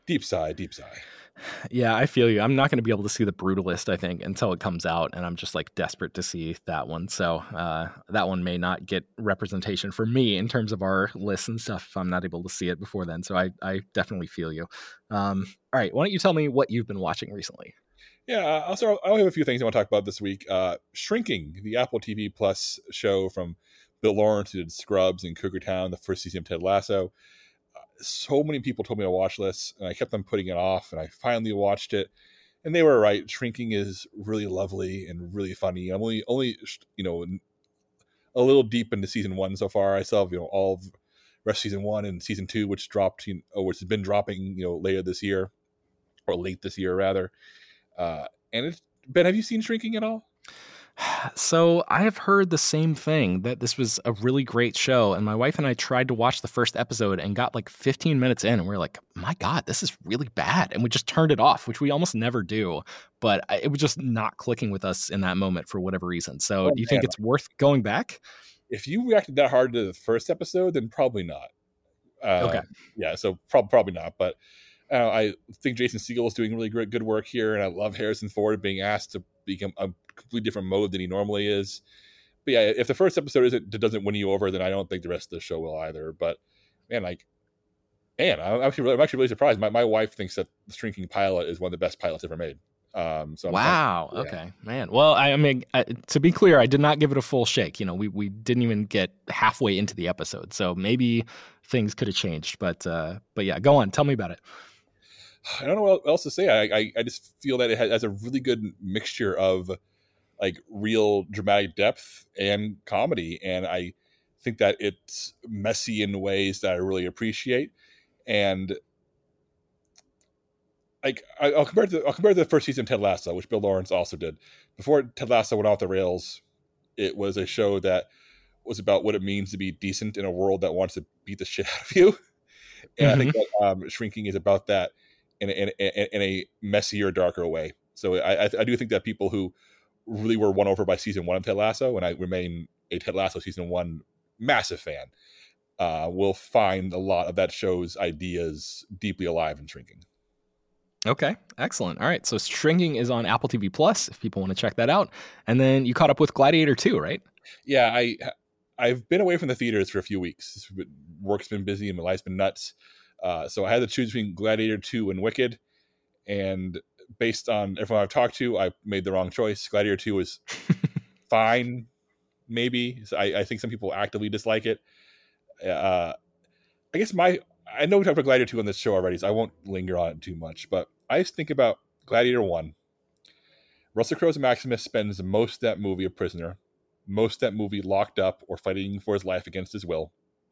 Deep sigh, deep sigh. Yeah, I feel you. I'm not going to be able to see The Brutalist, I think, until it comes out, and I'm just like desperate to see that one. So uh, that one may not get representation for me in terms of our lists and stuff if I'm not able to see it before then. So I, I definitely feel you. Um, all right, why don't you tell me what you've been watching recently? Yeah, I'll start. I have a few things I want to talk about this week. Uh, Shrinking, the Apple T V Plus show from Bill Lawrence, who did Scrubs and Cougar Town, the first season of Ted Lasso. So many people told me to watch this, and I kept on putting it off, and I finally watched it, and they were right. Shrinking is really lovely and really funny. I'm only, only you know, a little deep into season one so far. I still have, you know, all of the rest of season one and season two, which dropped, you know, which has been dropping, you know, later this year, or late this year, rather. Uh, and it's, Ben, have you seen Shrinking at all? So I have heard the same thing, that this was a really great show, and my wife and I tried to watch the first episode and got like fifteen minutes in, and we were like, my God, this is really bad, and we just turned it off, which we almost never do, but it was just not clicking with us in that moment for whatever reason. So Oh, do you think man. it's worth going back? If you reacted that hard to the first episode, then probably not. Uh, Okay. Yeah, so prob- probably not. But uh, I think Jason Segel is doing really great, good work here, and I love Harrison Ford being asked to become a completely different mode than he normally is. But yeah, if the first episode isn't doesn't win you over, then I don't think the rest of the show will either. But man, like, man, I'm actually really, I'm actually really surprised. My my wife thinks that the Shrinking pilot is one of the best pilots ever made. Um, so I'm Wow. kind of- yeah. Okay, man. Well, I, I mean, I, to be clear, I did not give it a full shake. You know, we we didn't even get halfway into the episode, so maybe things could have changed. But uh, but yeah, go on. Tell me about it. I don't know what else to say. I I, I just feel that it has a really good mixture of like real dramatic depth and comedy, and I think that it's messy in ways that I really appreciate. And like I, I'll compare it to I'll compare it to the first season of Ted Lasso, which Bill Lawrence also did. Before Ted Lasso went off the rails, it was a show that was about what it means to be decent in a world that wants to beat the shit out of you. And I think that um, Shrinking is about that in a, in, a, in a messier, darker way. So I, I, I do think that people who really were won over by season one of Ted Lasso, and I remain a Ted Lasso season one massive fan, uh, will find a lot of that show's ideas deeply alive in Shrinking. Okay, excellent. All right, so Shrinking is on Apple T V Plus if people want to check that out. And then you caught up with Gladiator two, right? Yeah, I I've been away from the theaters for a few weeks. Work's been busy and my life's been nuts. Uh, so I had to choose between Gladiator two and Wicked, and based on everyone I've talked to, I made the wrong choice. Gladiator two is fine, maybe. So I, I think some people actively dislike it. Uh, I guess my I know we talked about Gladiator two on this show already, so I won't linger on it too much. But I just think about Gladiator one. Russell Crowe's Maximus spends most of that movie a prisoner, most of that movie locked up or fighting for his life against his will.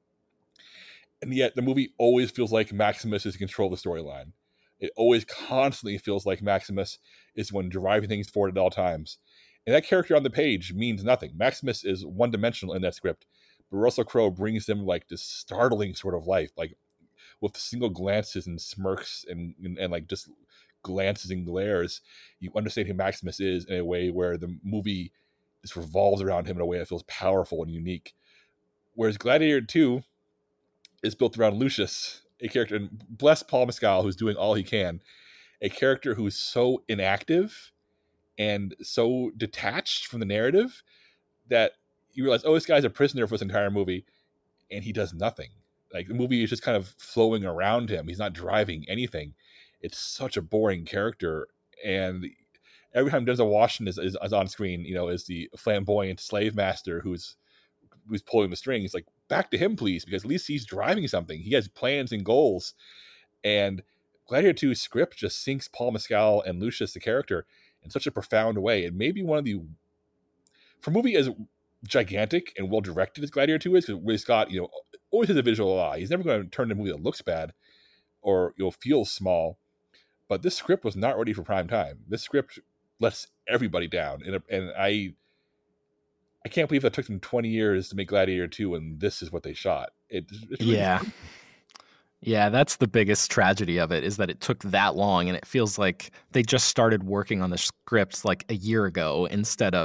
And yet the movie always feels like Maximus is in control of the storyline. It always constantly feels like Maximus is the one driving things forward at all times. And that character on the page means nothing. Maximus is one-dimensional in that script, but Russell Crowe brings him like this startling sort of life, like with single glances and smirks and, and, and like just glances and glares. You understand who Maximus is in a way where the movie just revolves around him in a way that feels powerful and unique. Whereas Gladiator two is built around Lucius, a character, and bless Paul Mescal, who's doing all he can, a character who's so inactive and so detached from the narrative that you realize, oh, this guy's a prisoner for this entire movie, and he does nothing. Like, the movie is just kind of flowing around him. He's not driving anything. It's such a boring character, and every time Denzel Washington is, is, is on screen, you know, is the flamboyant slave master who's who's pulling the strings, like, back to him, please, because at least he's driving something. He has plans and goals. And Gladiator two's script just sinks Paul Mescal and Lucius, the character, in such a profound way. And maybe one of the, for a movie as gigantic and well directed as Gladiator two is, because Ridley Scott, you know, always has a visual eye. He's never going to turn a movie that looks bad or, you know, feels small. But this script was not ready for prime time. This script lets everybody down, and and I. I can't believe that took them twenty years to make Gladiator two, and this is what they shot. It, it's really Yeah. Yeah, that's the biggest tragedy of it, is that it took that long, and it feels like they just started working on the script like a year ago instead of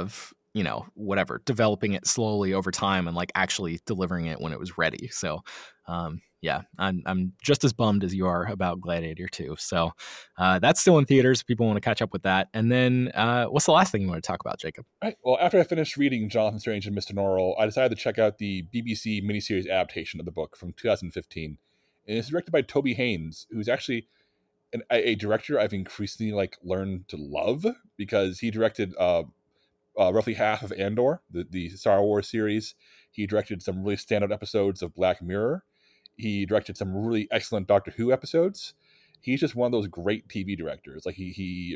you know, whatever, developing it slowly over time and like actually delivering it when it was ready. So, um, yeah, I'm I'm just as bummed as you are about Gladiator two. So uh, that's still in theaters if people want to catch up with that. And then uh, what's the last thing you want to talk about, Jacob? All right. Well, after I finished reading Jonathan Strange and Mister Norrell, I decided to check out the B B C miniseries adaptation of the book from two thousand fifteen. And it's directed by Toby Haynes, who's actually an, a, a director I've increasingly like learned to love, because he directed uh, uh, roughly half of Andor, the, the Star Wars series. He directed some really standout episodes of Black Mirror. He directed some really excellent Doctor Who episodes. He's just one of those great T V directors. Like he, he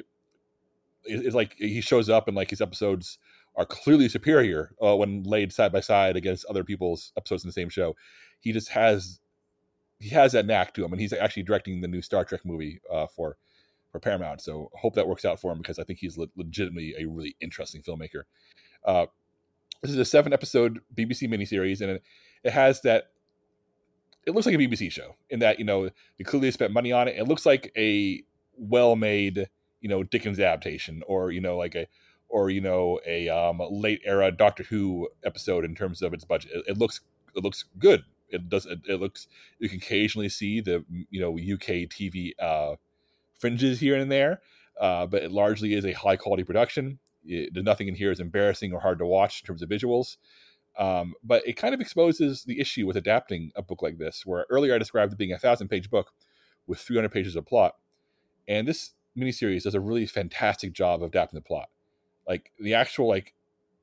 it's like he shows up and like his episodes are clearly superior uh, when laid side by side against other people's episodes in the same show. He just has, he has that knack to him, and he's actually directing the new Star Trek movie uh, for for Paramount. So hope that works out for him, because I think he's le- legitimately a really interesting filmmaker. Uh, this is a seven episode B B C miniseries, and it, it has that. It looks like a B B C show in that, you know, they clearly spent money on it. It looks like a well-made, you know, Dickens adaptation, or, you know, like a, or, you know, a um, late era Doctor Who episode in terms of its budget. It, it looks, it looks good. It does. It, it looks, you can occasionally see the, you know, U K T V uh, fringes here and there, uh, but it largely is a high quality production. It, nothing in here is embarrassing or hard to watch in terms of visuals. Um, but it kind of exposes the issue with adapting a book like this, where earlier I described it being a thousand page book with three hundred pages of plot. And this miniseries does a really fantastic job of adapting the plot. Like the actual, like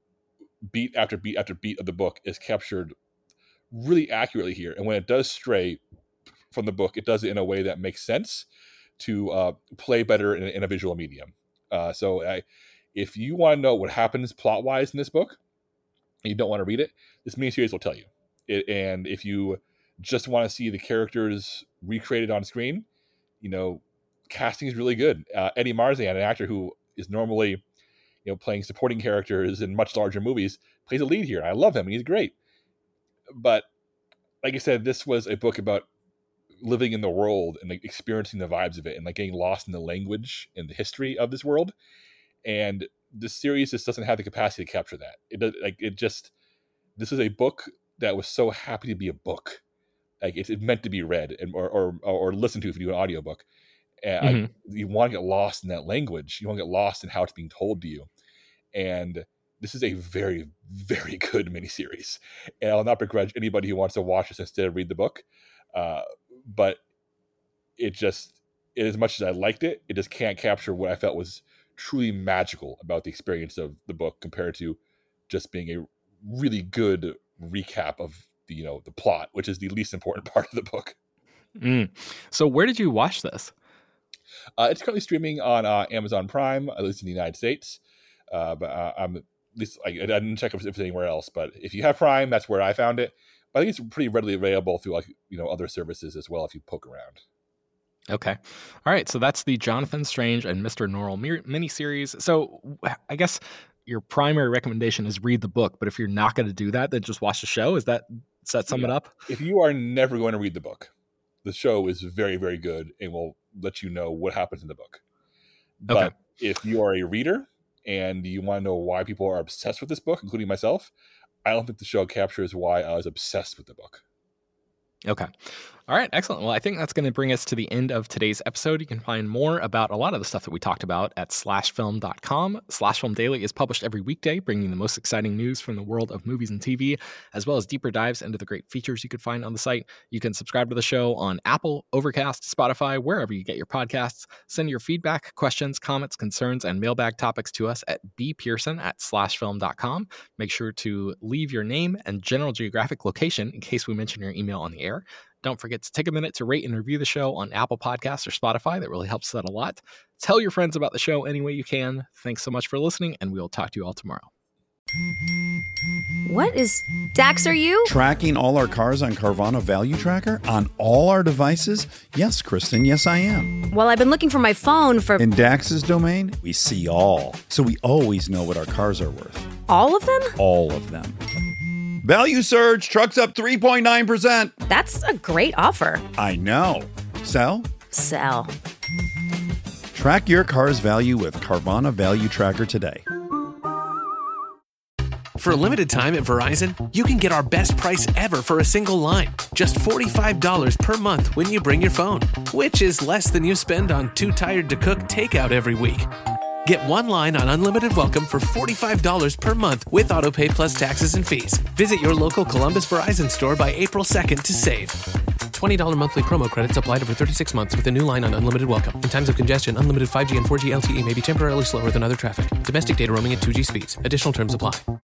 beat after beat after beat of the book is captured really accurately here. And when it does stray from the book, it does it in a way that makes sense to uh, play better in, in a visual medium. Uh, so I, if you want to know what happens plot wise in this book, you don't want to read it, this miniseries will tell you. It, and if you just want to see the characters recreated on screen, you know, casting is really good. Uh, Eddie Marsan, an actor who is normally, you know, playing supporting characters in much larger movies, plays a lead here. I love him, and he's great. But like I said, this was a book about living in the world and like experiencing the vibes of it, and like getting lost in the language and the history of this world. And this series just doesn't have the capacity to capture that. It does, like it just. This is a book that was so happy to be a book. Like it's, it's meant to be read and or or, or listened to if you do an audiobook. And mm-hmm. I, you want to get lost in that language. You want to get lost in how it's being told to you. And this is a very, very good miniseries. And I'll not begrudge anybody who wants to watch this instead of read the book. Uh, but it just, it, as much as I liked it, it just can't capture what I felt was truly magical about the experience of the book compared to just being a really good recap of the, you know, the plot, which is the least important part of the book. Mm. So where did you watch this? Uh, it's currently streaming on uh, Amazon Prime, at least in the United States. Uh, but uh, I'm at least I, I didn't check if it's anywhere else. But if you have Prime, that's where I found it. But I think it's pretty readily available through like you know other services as well if you poke around. Okay. All right. So that's the Jonathan Strange and Mister Norrell miniseries. So I guess your primary recommendation is read the book, but if you're not going to do that, then just watch the show. Is that, does that sum yeah. it up? If you are never going to read the book, the show is very, very good and will let you know what happens in the book. But okay. if you are a reader and you want to know why people are obsessed with this book, including myself, I don't think the show captures why I was obsessed with the book. Okay. All right. Excellent. Well, I think that's going to bring us to the end of today's episode. You can find more about a lot of the stuff that we talked about at slash film dot com. Slash Film Daily is published every weekday, bringing the most exciting news from the world of movies and T V, as well as deeper dives into the great features you could find on the site. You can subscribe to the show on Apple, Overcast, Spotify, wherever you get your podcasts. Send your feedback, questions, comments, concerns, and mailbag topics to us at bpearson at slash film dot com. Make sure to leave your name and general geographic location in case we mention your email on the air. Don't forget to take a minute to rate and review the show on Apple Podcasts or Spotify. That really helps out a lot. Tell your friends about the show any way you can. Thanks so much for listening, and we'll talk to you all tomorrow. What is... Dax, are you? Tracking all our cars on Carvana Value Tracker on all our devices? Yes, Kristen, yes, I am. Well, I've been looking for my phone for... In Dax's domain, we see all. So we always know what our cars are worth. All of them? All of them. Value surge, trucks up three point nine percent. That's a great offer. I know. Sell? Sell. Track your car's value with Carvana Value Tracker today. For a limited time at Verizon, you can get our best price ever for a single line. Just forty-five dollars per month when you bring your phone, which is less than you spend on Too Tired to Cook takeout every week. Get one line on Unlimited Welcome for forty-five dollars per month with AutoPay plus taxes and fees. Visit your local Columbus Verizon store by April second to save. twenty dollars monthly promo credits applied over thirty-six months with a new line on Unlimited Welcome. In times of congestion, unlimited five G and four G L T E may be temporarily slower than other traffic. Domestic data roaming at two G speeds. Additional terms apply.